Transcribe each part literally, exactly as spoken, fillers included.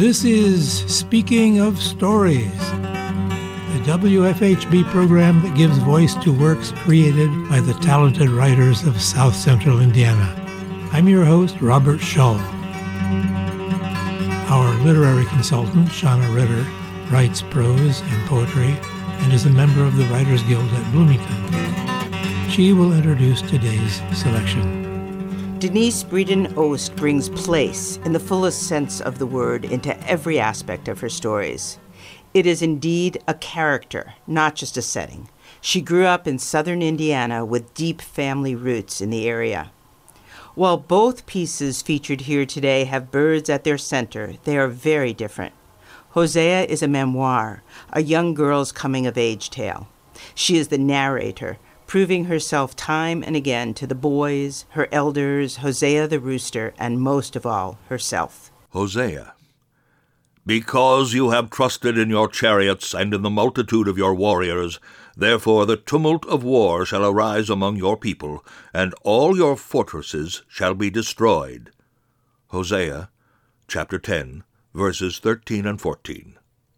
This is Speaking of Stories, the W F H B program that gives voice to works created by the talented writers of South Central Indiana. I'm your host, Robert Shull. Our literary consultant, Shauna Ritter, writes prose and poetry and is a member of the Writers Guild at Bloomington. She will introduce today's selection. Denise Breeden-Ost brings place, in the fullest sense of the word, into every aspect of her stories. It is indeed a character, not just a setting. She grew up in southern Indiana with deep family roots in the area. While both pieces featured here today have birds at their center, they are very different. Hosea is a memoir, a young girl's coming-of-age tale. She is the narrator, proving herself time and again to the boys, her elders, Hosea the rooster, and most of all, herself. Hosea, because you have trusted in your chariots and in the multitude of your warriors, therefore the tumult of war shall arise among your people, and all your fortresses shall be destroyed. Hosea, chapter ten, verses thirteen and fourteen.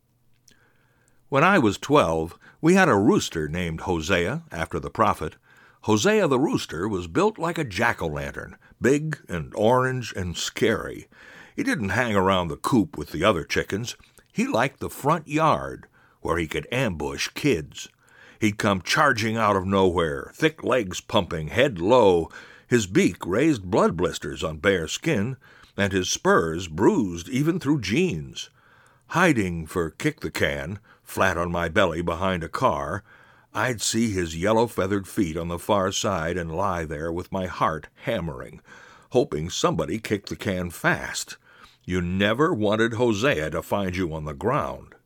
When I was twelve, we had a rooster named Hosea, after the prophet. Hosea the rooster was built like a jack-o'-lantern, big and orange and scary. He didn't hang around the coop with the other chickens. He liked the front yard, where he could ambush kids. He'd come charging out of nowhere, thick legs pumping, head low. His beak raised blood blisters on bare skin, and his spurs bruised even through jeans. Hiding for kick-the-can, flat on my belly behind a car, I'd see his yellow-feathered feet on the far side and lie there with my heart hammering, hoping somebody kicked the can fast. You never wanted Hosea to find you on the ground.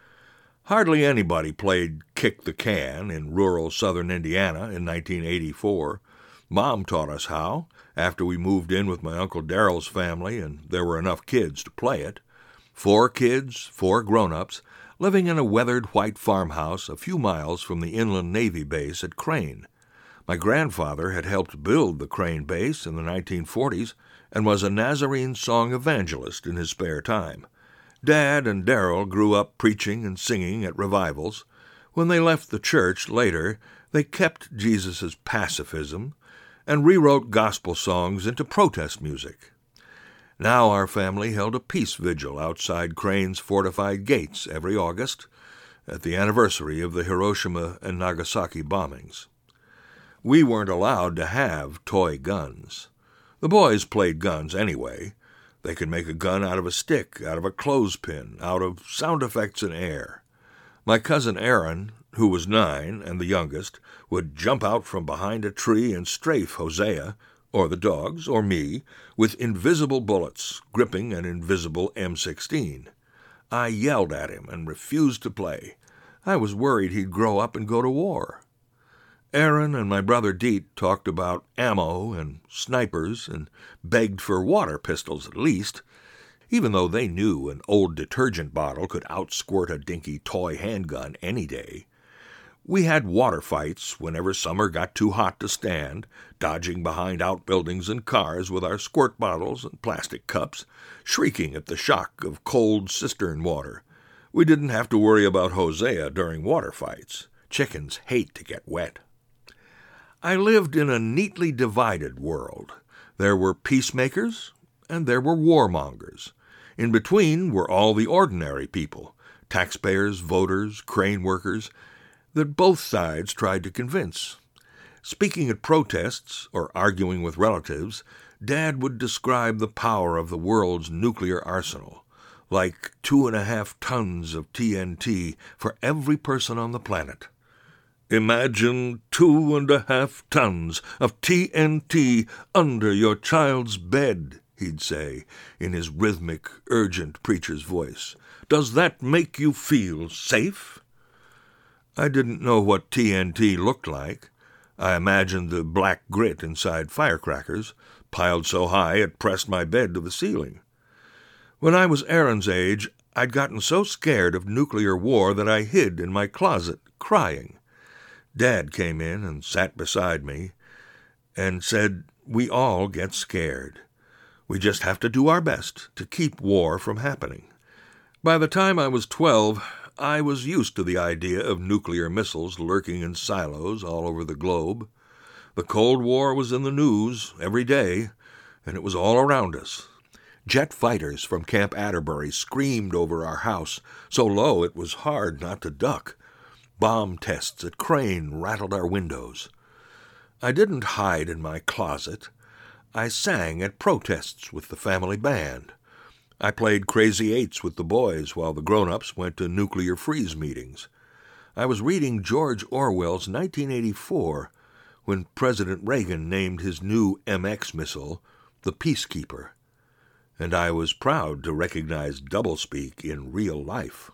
Hardly anybody played kick-the-can in rural southern Indiana in nineteen eighty-four. Mom taught us how, after we moved in with my Uncle Darrell's family and there were enough kids to play it. Four kids, four grown-ups, living in a weathered white farmhouse a few miles from the Inland Navy base at Crane. My grandfather had helped build the Crane base in the nineteen forties and was a Nazarene song evangelist in his spare time. Dad and Darrell grew up preaching and singing at revivals. When they left the church later, they kept Jesus' pacifism and rewrote gospel songs into protest music. Now our family held a peace vigil outside Crane's fortified gates every August at the anniversary of the Hiroshima and Nagasaki bombings. We weren't allowed to have toy guns. The boys played guns anyway. They could make a gun out of a stick, out of a clothespin, out of sound effects and air. My cousin Aaron, who was nine and the youngest, would jump out from behind a tree and strafe Hosea, or the dogs, or me, with invisible bullets, gripping an invisible M sixteen. I yelled at him and refused to play. I was worried he'd grow up and go to war. Aaron and my brother Deet talked about ammo and snipers and begged for water pistols at least, even though they knew an old detergent bottle could outsquirt a dinky toy handgun any day. We had water fights whenever summer got too hot to stand, dodging behind outbuildings and cars with our squirt bottles and plastic cups, shrieking at the shock of cold cistern water. We didn't have to worry about Hosea during water fights. Chickens hate to get wet. I lived in a neatly divided world. There were peacemakers and there were warmongers. In between were all the ordinary people, taxpayers, voters, crane workers, that both sides tried to convince. Speaking at protests or arguing with relatives, Dad would describe the power of the world's nuclear arsenal, like two and a half tons of T N T for every person on the planet. Imagine two and a half tons of T N T under your child's bed, he'd say, in his rhythmic, urgent preacher's voice. Does that make you feel safe? I didn't know what T N T looked like. I imagined the black grit inside firecrackers, piled so high it pressed my bed to the ceiling. When I was Aaron's age, I'd gotten so scared of nuclear war that I hid in my closet, crying. Dad came in and sat beside me and said, "We all get scared. We just have to do our best to keep war from happening. By the time I was twelve, I was used to the idea of nuclear missiles lurking in silos all over the globe. The Cold War was in the news every day, and it was all around us. Jet fighters from Camp Atterbury screamed over our house, so low it was hard not to duck. Bomb tests at Crane rattled our windows. I didn't hide in my closet. I sang at protests with the family band. I played Crazy Eights with the boys while the grown-ups went to nuclear freeze meetings. I was reading George Orwell's nineteen eighty-four when President Reagan named his new M X missile the Peacekeeper, and I was proud to recognize doublespeak in real life.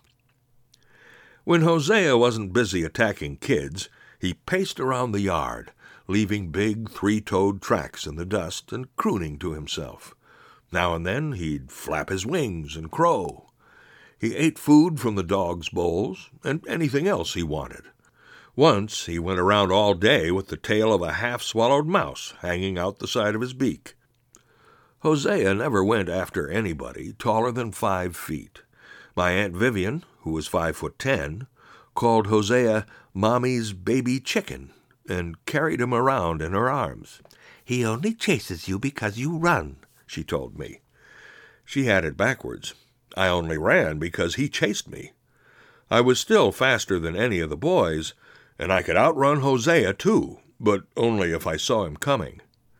When Hosea wasn't busy attacking kids, he paced around the yard, leaving big three-toed tracks in the dust and crooning to himself. Now and then he'd flap his wings and crow. He ate food from the dogs' bowls and anything else he wanted. Once he went around all day with the tail of a half-swallowed mouse hanging out the side of his beak. Hosea never went after anybody taller than five feet. My Aunt Vivian, who was five foot ten, called Hosea Mommy's baby chicken and carried him around in her arms. "He only chases you because you run," she told me. She had it backwards. I only ran because he chased me. I was still faster than any of the boys, and I could outrun Hosea too, but only if I saw him coming.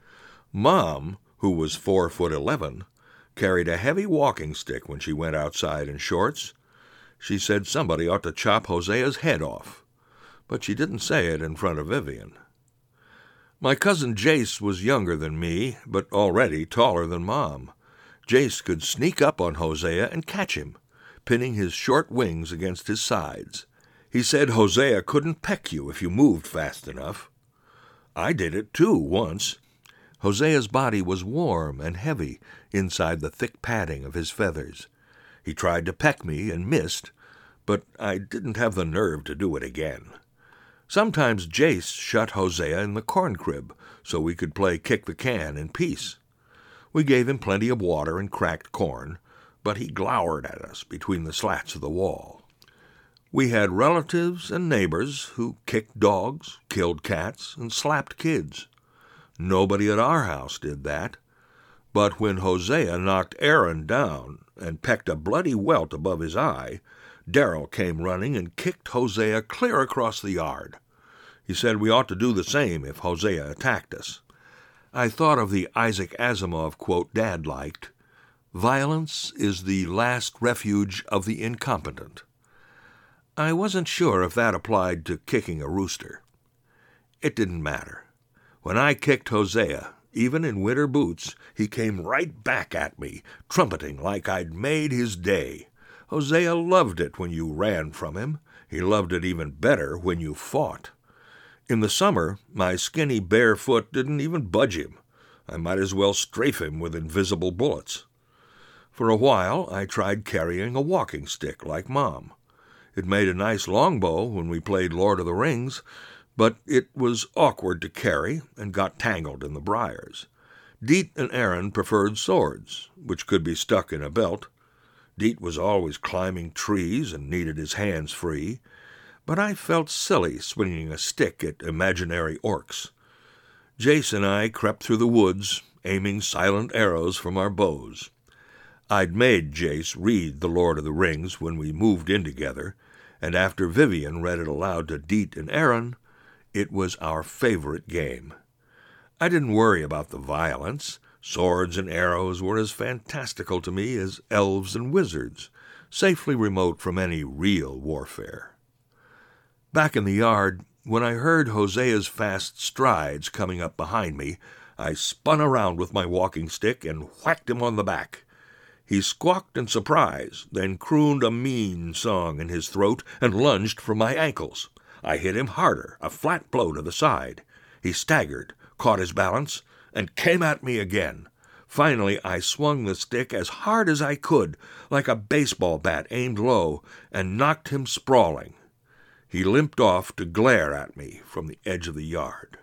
Mom, who was four foot eleven, carried a heavy walking stick when she went outside in shorts. She said somebody ought to chop Hosea's head off, but she didn't say it in front of Vivian. My cousin Jace was younger than me, but already taller than Mom. Jace could sneak up on Hosea and catch him, pinning his short wings against his sides. He said Hosea couldn't peck you if you moved fast enough. I did it, too, once. Hosea's body was warm and heavy inside the thick padding of his feathers. He tried to peck me and missed, but I didn't have the nerve to do it again. Sometimes Jace shut Hosea in the corn crib so we could play kick the can in peace. We gave him plenty of water and cracked corn, but he glowered at us between the slats of the wall. We had relatives and neighbors who kicked dogs, killed cats, and slapped kids. Nobody at our house did that. But when Hosea knocked Aaron down and pecked a bloody welt above his eye, Darrell came running and kicked Hosea clear across the yard. He said we ought to do the same if Hosea attacked us. I thought of the Isaac Asimov quote Dad liked, "Violence is the last refuge of the incompetent." I wasn't sure if that applied to kicking a rooster. It didn't matter. When I kicked Hosea, even in winter boots, he came right back at me, trumpeting like I'd made his day. Hosea loved it when you ran from him. He loved it even better when you fought. In the summer, my skinny bare foot didn't even budge him. I might as well strafe him with invisible bullets. For a while, I tried carrying a walking stick like Mom. It made a nice longbow when we played Lord of the Rings, but it was awkward to carry and got tangled in the briars. Deet and Aaron preferred swords, which could be stuck in a belt. Deet was always climbing trees and needed his hands free, but I felt silly swinging a stick at imaginary orcs. Jace and I crept through the woods, aiming silent arrows from our bows. I'd made Jace read The Lord of the Rings when we moved in together, and after Vivian read it aloud to Deet and Aaron, it was our favorite game. I didn't worry about the violence. Swords and arrows were as fantastical to me as elves and wizards, safely remote from any real warfare. Back in the yard, when I heard Hosea's fast strides coming up behind me, I spun around with my walking stick and whacked him on the back. He squawked in surprise, then crooned a mean song in his throat and lunged for my ankles. I hit him harder, a flat blow to the side. He staggered, caught his balance, and came at me again. Finally, I swung the stick as hard as I could, like a baseball bat aimed low, and knocked him sprawling. He limped off to glare at me from the edge of the yard.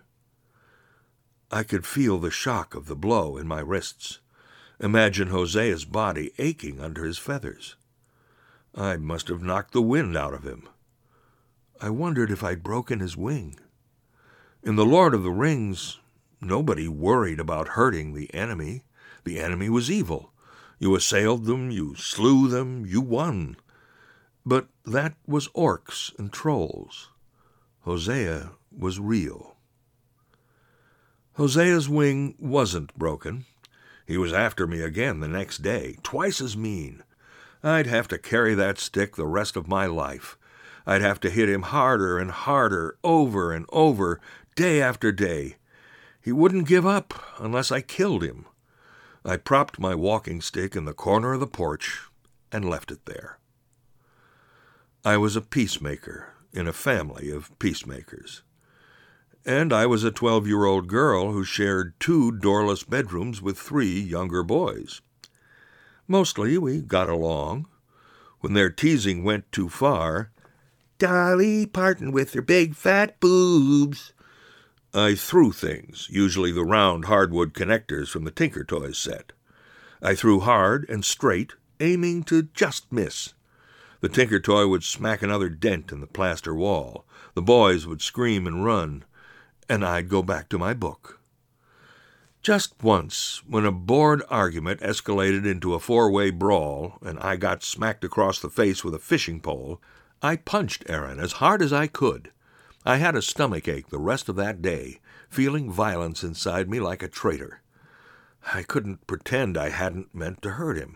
I could feel the shock of the blow in my wrists. Imagine Hosea's body aching under his feathers. I must have knocked the wind out of him. I wondered if I'd broken his wing. In The Lord of the Rings, nobody worried about hurting the enemy. The enemy was evil. You assailed them, you slew them, you won. But that was orcs and trolls. Hosea was real. Hosea's wing wasn't broken. He was after me again the next day, twice as mean. I'd have to carry that stick the rest of my life. I'd have to hit him harder and harder, over and over, day after day. He wouldn't give up unless I killed him. I propped my walking stick in the corner of the porch and left it there. I was a peacemaker in a family of peacemakers. And I was a twelve-year-old girl who shared two doorless bedrooms with three younger boys. Mostly we got along. When their teasing went too far, Dolly Parton with her big fat boobs, I threw things, usually the round hardwood connectors from the Tinker Toys set. I threw hard and straight, aiming to just miss. The Tinker Toy would smack another dent in the plaster wall. The boys would scream and run, and I'd go back to my book. Just once, when a bored argument escalated into a four-way brawl and I got smacked across the face with a fishing pole, I punched Aaron as hard as I could. I had a stomachache the rest of that day, feeling violence inside me like a traitor. I couldn't pretend I hadn't meant to hurt him.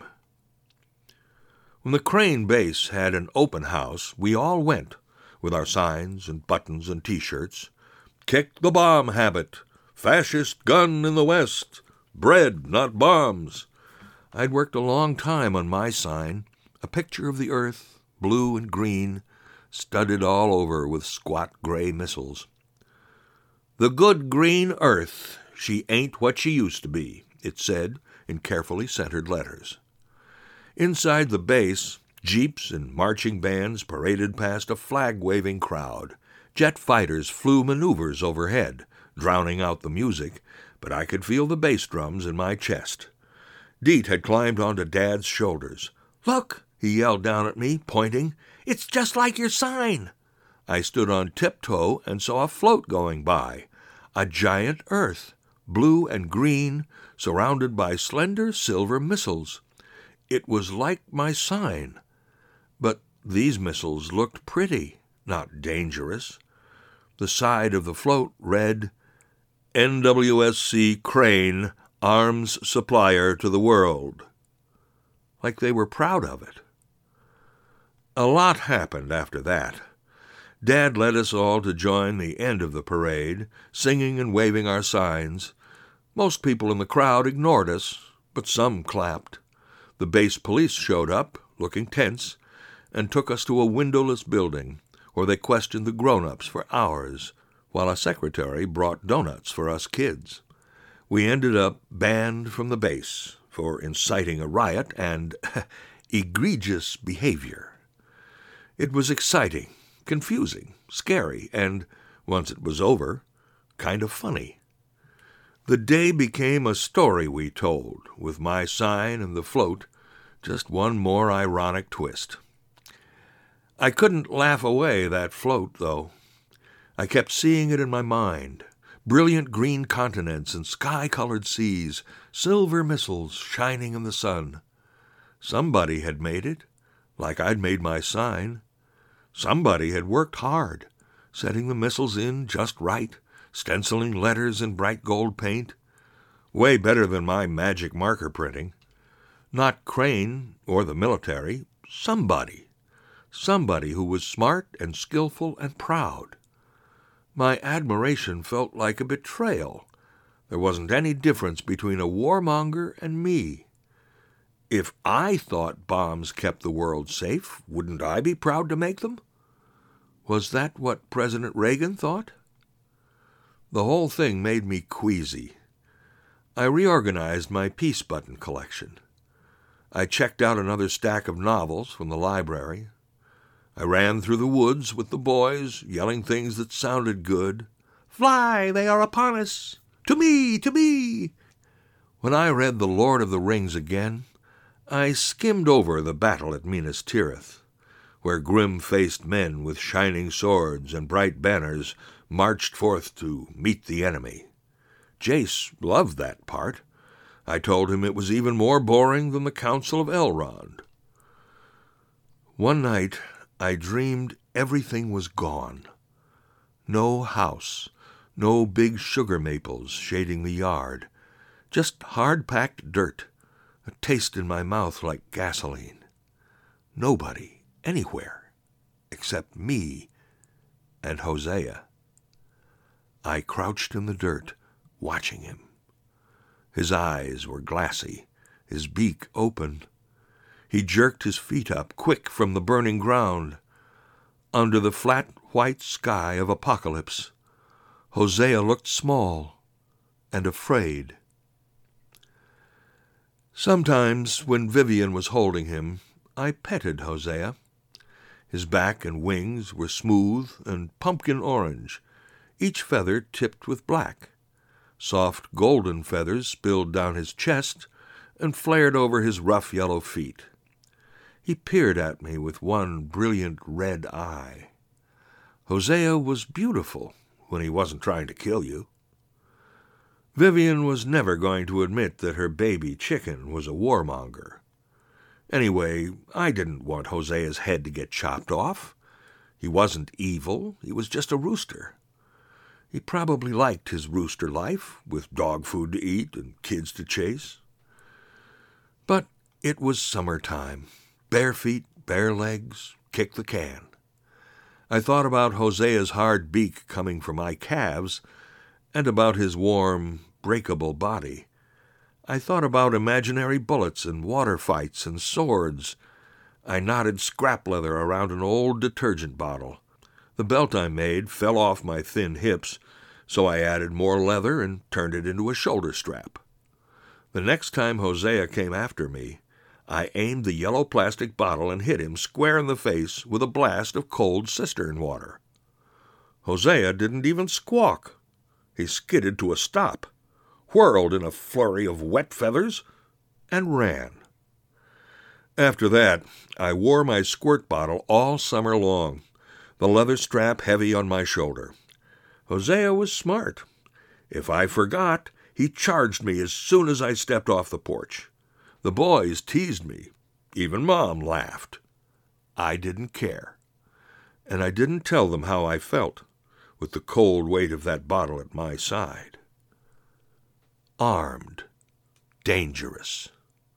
When the Crane base had an open house, we all went, with our signs and buttons and T-shirts. Kick the bomb habit. Fascist gun in the West. Bread, not bombs. I'd worked a long time on my sign, a picture of the earth, blue and green, studded all over with squat gray missiles. The good green earth, she ain't what she used to be, it said in carefully centered letters. Inside the base, jeeps and marching bands paraded past a flag-waving crowd. Jet fighters flew maneuvers overhead, drowning out the music, but I could feel the bass drums in my chest. Deet had climbed onto Dad's shoulders. "Look," he yelled down at me, pointing. "It's just like your sign." I stood on tiptoe and saw a float going by, a giant earth, blue and green, surrounded by slender silver missiles. It was like my sign, but these missiles looked pretty, not dangerous. The side of the float read, N W S C Crane, arms supplier to the world. Like they were proud of it. A lot happened after that. Dad led us all to join the end of the parade, singing and waving our signs. Most people in the crowd ignored us, but some clapped. The base police showed up, looking tense, and took us to a windowless building, where they questioned the grown-ups for hours, while a secretary brought donuts for us kids. We ended up banned from the base for inciting a riot and egregious behavior. It was exciting, confusing, scary, and, once it was over, kind of funny. The day became a story we told, with my sign and the float, just one more ironic twist. I couldn't laugh away that float, though. I kept seeing it in my mind, brilliant green continents and sky-colored seas, silver missiles shining in the sun. Somebody had made it, like I'd made my sign. Somebody had worked hard, setting the missiles in just right, stenciling letters in bright gold paint. Way better than my magic marker printing. Not Crane or the military, somebody. Somebody who was smart and skillful and proud. My admiration felt like a betrayal. There wasn't any difference between a warmonger and me. If I thought bombs kept the world safe, wouldn't I be proud to make them? Was that what President Reagan thought? The whole thing made me queasy. I reorganized my peace button collection. I checked out another stack of novels from the library. I ran through the woods with the boys, yelling things that sounded good. "Fly, they are upon us! To me, to me!" When I read The Lord of the Rings again, I skimmed over the battle at Minas Tirith. where grim-faced men with shining swords and bright banners marched forth to meet the enemy. Jace loved that part. I told him it was even more boring than the Council of Elrond. One night I dreamed everything was gone. No house, no big sugar maples shading the yard, just hard-packed dirt, a taste in my mouth like gasoline. Nobody, anywhere, except me and Hosea. I crouched in the dirt, watching him. His eyes were glassy, his beak open. He jerked his feet up, quick from the burning ground. Under the flat white sky of apocalypse, Hosea looked small and afraid. Sometimes, when Vivian was holding him, I petted Hosea. His back and wings were smooth and pumpkin orange, each feather tipped with black. Soft golden feathers spilled down his chest and flared over his rough yellow feet. He peered at me with one brilliant red eye. Hosea was beautiful when he wasn't trying to kill you. Vivian was never going to admit that her baby chicken was a warmonger. Anyway, I didn't want Hosea's head to get chopped off. He wasn't evil, he was just a rooster. He probably liked his rooster life, with dog food to eat and kids to chase. But it was summertime. Bare feet, bare legs, kick the can. I thought about Hosea's hard beak coming for my calves, and about his warm, breakable body. I thought about imaginary bullets and water fights and swords. I knotted scrap leather around an old detergent bottle. The belt I made fell off my thin hips, so I added more leather and turned it into a shoulder strap. The next time Hosea came after me, I aimed the yellow plastic bottle and hit him square in the face with a blast of cold cistern water. Hosea didn't even squawk. He skidded to a stop, whirled in a flurry of wet feathers, and ran. After that, I wore my squirt bottle all summer long, the leather strap heavy on my shoulder. Hosea was smart. If I forgot, he charged me as soon as I stepped off the porch. The boys teased me. Even Mom laughed. I didn't care. And I didn't tell them how I felt, with the cold weight of that bottle at my side. Armed, dangerous,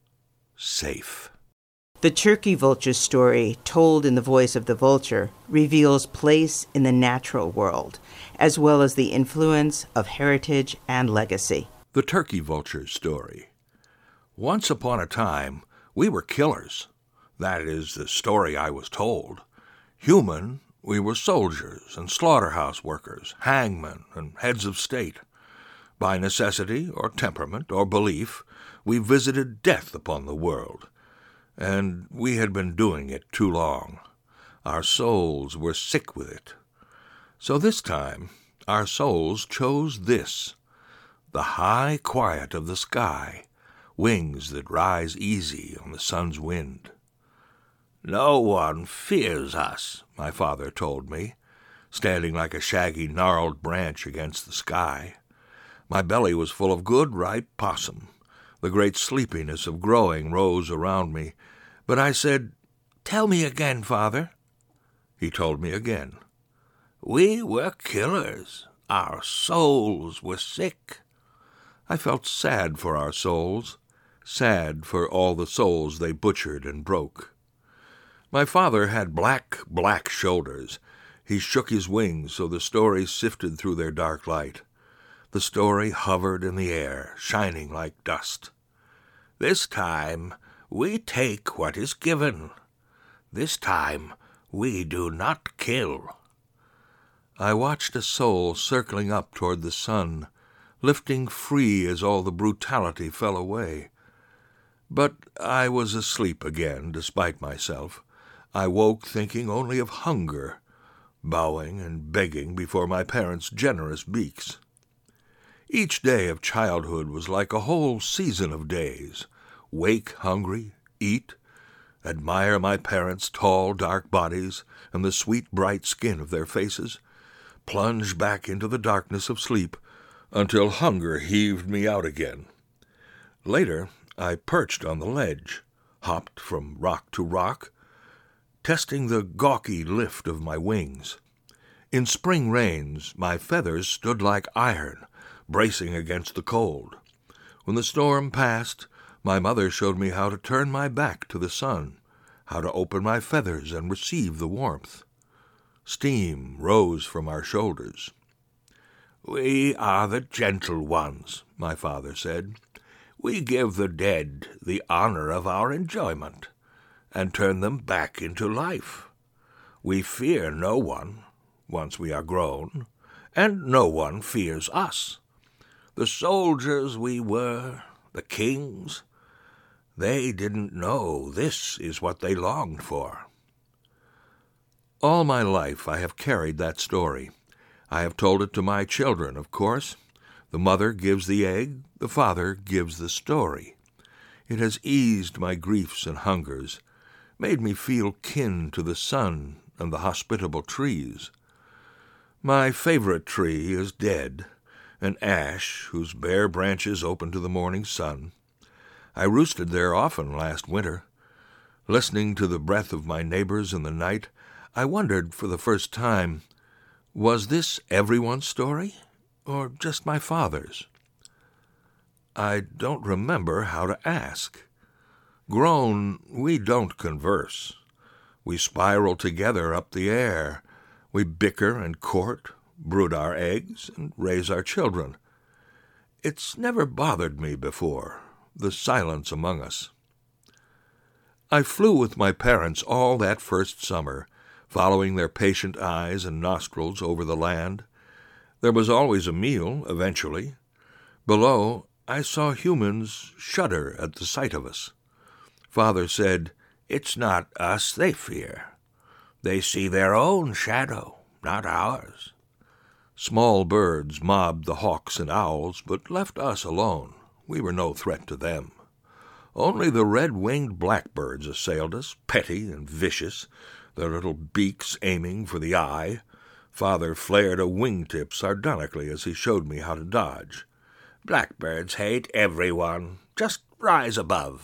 safe. The turkey vulture story, told in the voice of the vulture, reveals place in the natural world, as well as the influence of heritage and legacy. The turkey vulture story. Once upon a time, we were killers. That is the story I was told. Human, we were soldiers and slaughterhouse workers, hangmen and heads of state. By necessity or temperament or belief, we visited death upon the world. And we had been doing it too long. Our souls were sick with it. So this time, our souls chose this, the high quiet of the sky, wings that rise easy on the sun's wind. No one fears us, my father told me, standing like a shaggy, gnarled branch against the sky. My belly was full of good, ripe possum. The great sleepiness of growing rose around me. But I said, "Tell me again, Father." He told me again. We were killers. Our souls were sick. I felt sad for our souls, sad for all the souls they butchered and broke. My father had black, black shoulders. He shook his wings so the story sifted through their dark light. The story hovered in the air, shining like dust. This time we take what is given. This time we do not kill. I watched a soul circling up toward the sun, lifting free as all the brutality fell away. But I was asleep again, despite myself. I woke thinking only of hunger, bowing and begging before my parents' generous beaks. Each day of childhood was like a whole season of days. Wake hungry, eat, admire my parents' tall, dark bodies and the sweet, bright skin of their faces, plunge back into the darkness of sleep until hunger heaved me out again. Later, I perched on the ledge, hopped from rock to rock, testing the gawky lift of my wings. In spring rains, my feathers stood like iron, bracing against the cold. When the storm passed, my mother showed me how to turn my back to the sun, how to open my feathers and receive the warmth. Steam rose from our shoulders. "We are the gentle ones," my father said. "We give the dead the honor of our enjoyment, and turn them back into life. We fear no one, once we are grown, and no one fears us. The soldiers we were, the kings, they didn't know this is what they longed for." All my life I have carried that story. I have told it to my children, of course. The mother gives the egg, the father gives the story. It has eased my griefs and hungers, made me feel kin to the sun and the hospitable trees. My favorite tree is dead, an ash whose bare branches open to the morning sun. I roosted there often last winter. Listening to the breath of my neighbors in the night, I wondered for the first time, was this everyone's story, or just my father's? I don't remember how to ask. Grown, we don't converse. We spiral together up the air. We bicker and court, brood our eggs, and raise our children. It's never bothered me before, the silence among us. I flew with my parents all that first summer, following their patient eyes and nostrils over the land. There was always a meal, eventually. Below, I saw humans shudder at the sight of us. Father said, "It's not us they fear. They see their own shadow, not ours." Small birds mobbed the hawks and owls, but left us alone. We were no threat to them. Only the red-winged blackbirds assailed us, petty and vicious, their little beaks aiming for the eye. Father flared a wingtip sardonically as he showed me how to dodge. "Blackbirds hate everyone. Just rise above."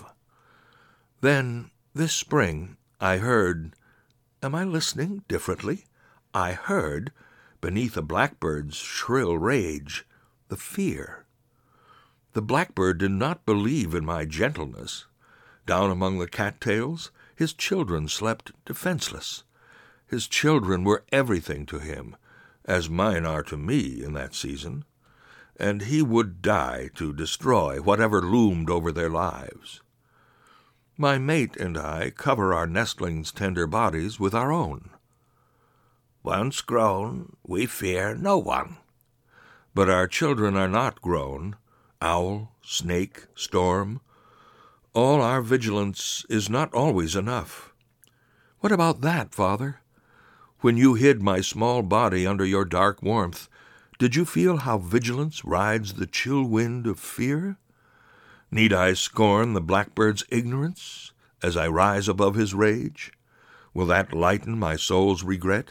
Then, this spring, I heard, am I listening differently? I heard, beneath a blackbird's shrill rage, the fear. The blackbird did not believe in my gentleness. Down among the cattails, his children slept defenseless. His children were everything to him, as mine are to me in that season, and he would die to destroy whatever loomed over their lives. My mate and I cover our nestlings' tender bodies with our own. Once grown, we fear no one. But our children are not grown. Owl, snake, storm. All our vigilance is not always enough. What about that, Father? When you hid my small body under your dark warmth, did you feel how vigilance rides the chill wind of fear? Need I scorn the blackbird's ignorance as I rise above his rage? Will that lighten my soul's regret?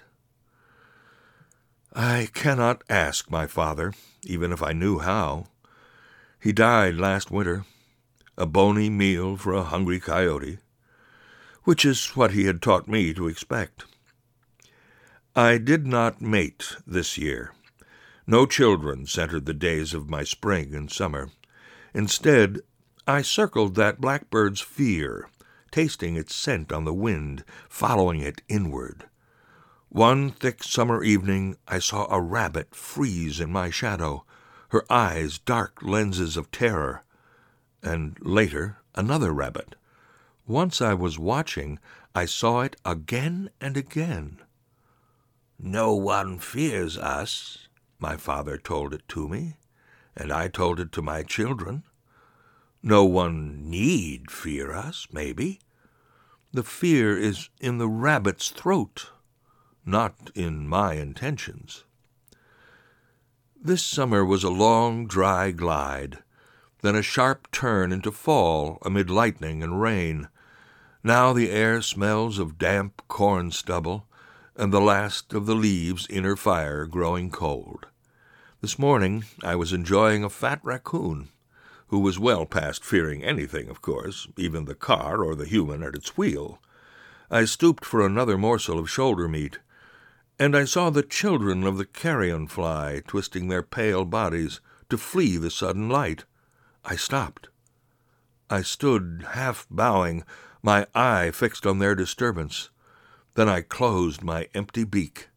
I cannot ask my father, even if I knew how. He died last winter, a bony meal for a hungry coyote, which is what he had taught me to expect. I did not mate this year. No children centered the days of my spring and summer. Instead, I circled that blackbird's fear, tasting its scent on the wind, following it inward. One thick summer evening I saw a rabbit freeze in my shadow, her eyes dark lenses of terror, and later another rabbit. Once I was watching, I saw it again and again. "No one fears us," my father told it to me, and I told it to my children. No one need fear us, maybe. The fear is in the rabbit's throat, not in my intentions. This summer was a long, dry glide, then a sharp turn into fall amid lightning and rain. Now the air smells of damp corn stubble, and the last of the leaves in her fire growing cold. This morning I was enjoying a fat raccoon, who was well past fearing anything, of course, even the car or the human at its wheel. I stooped for another morsel of shoulder meat, and I saw the children of the carrion fly twisting their pale bodies to flee the sudden light. I stopped. I stood half bowing, my eye fixed on their disturbance. Then I closed my empty beak.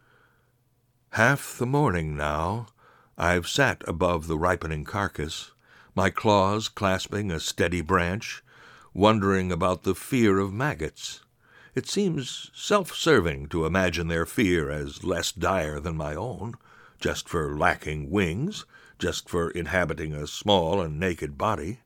Half the morning now I've sat above the ripening carcass, my claws clasping a steady branch, wondering about the fear of maggots. It seems self-serving to imagine their fear as less dire than my own, just for lacking wings, just for inhabiting a small and naked body.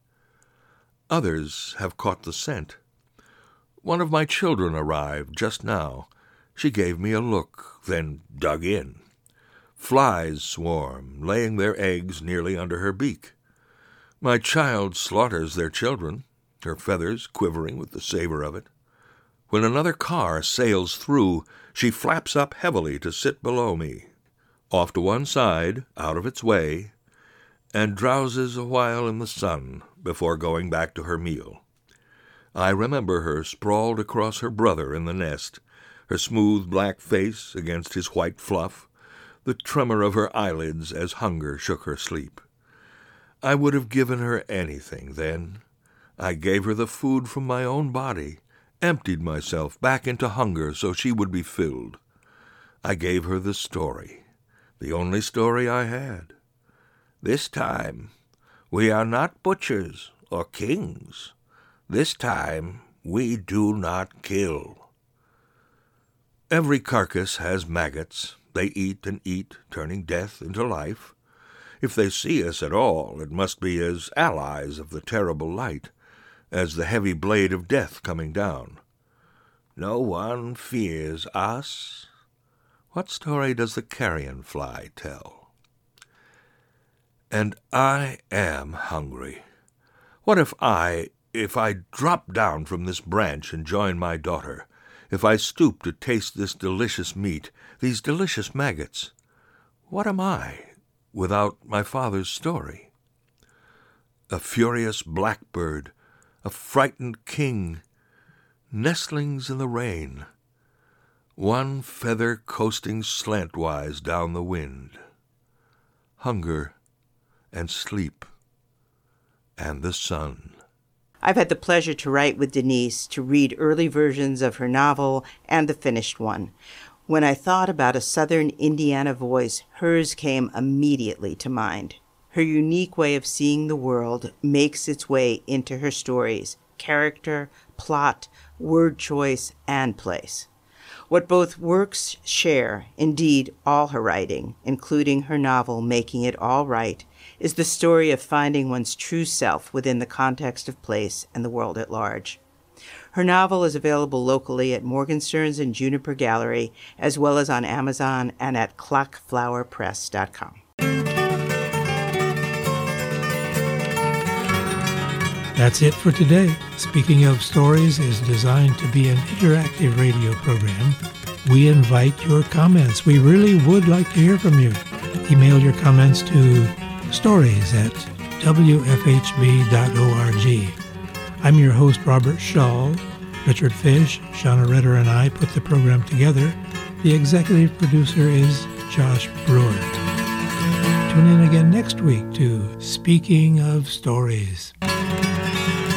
Others have caught the scent. One of my children arrived just now. She gave me a look, then dug in. Flies swarm, laying their eggs nearly under her beak. My child slaughters their children, her feathers quivering with the savor of it. When another car sails through, she flaps up heavily to sit below me, off to one side, out of its way, and drowses a while in the sun before going back to her meal. I remember her sprawled across her brother in the nest, her smooth black face against his white fluff, the tremor of her eyelids as hunger shook her sleep. I would have given her anything then. I gave her the food from my own body, emptied myself back into hunger so she would be filled. I gave her the story, the only story I had. This time, we are not butchers or kings. This time, we do not kill. Every carcass has maggots. They eat and eat, turning death into life. If they see us at all, it must be as allies of the terrible light, as the heavy blade of death coming down. No one fears us. What story does the carrion fly tell? And I am hungry. What if I, if I drop down from this branch and join my daughter, if I stoop to taste this delicious meat, these delicious maggots? What am I without my father's story? A furious blackbird, a frightened king, nestlings in the rain, one feather coasting slantwise down the wind, hunger and sleep and the sun. I've had the pleasure to write with Denise, to read early versions of her novel and the finished one. When I thought about a Southern Indiana voice, hers came immediately to mind. Her unique way of seeing the world makes its way into her stories, character, plot, word choice, and place. What both works share, indeed all her writing, including her novel Making It All Right, is the story of finding one's true self within the context of place and the world at large. Her novel is available locally at Morgan Stearns and Juniper Gallery, as well as on Amazon and at clock flower press dot com. That's it for today. Speaking of Stories is designed to be an interactive radio program. We invite your comments. We really would like to hear from you. Email your comments to stories at w f h b dot org. I'm your host, Robert Shaw. Richard Fish, Shauna Ritter, and I put the program together. The executive producer is Josh Brewer. Tune in again next week to Speaking of Stories.